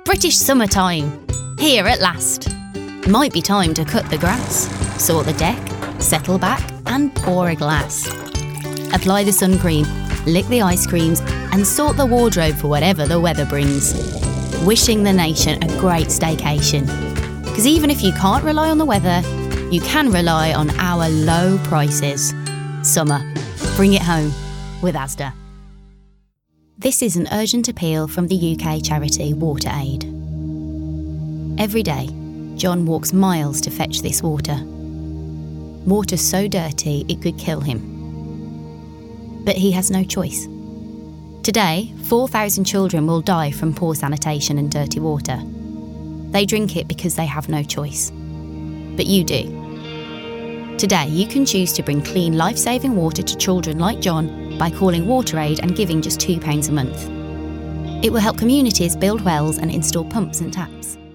British summertime, here at last. Might be time to cut the grass, sort the deck, settle back and pour a glass. Apply the sun cream, lick the ice creams and sort the wardrobe for whatever the weather brings. Wishing the nation a great staycation. Because even if you can't rely on the weather, you can rely on our low prices. Summer. Bring it home with Asda. This is an urgent appeal from the UK charity WaterAid. Every day, John walks miles to fetch this water. Water so dirty it could kill him. But he has no choice. Today, 4,000 children will die from poor sanitation and dirty water. They drink it because they have no choice. But you do. Today, you can choose to bring clean, life-saving water to children like John by calling WaterAid and giving just £2 a month. It will help communities build wells and install pumps and taps.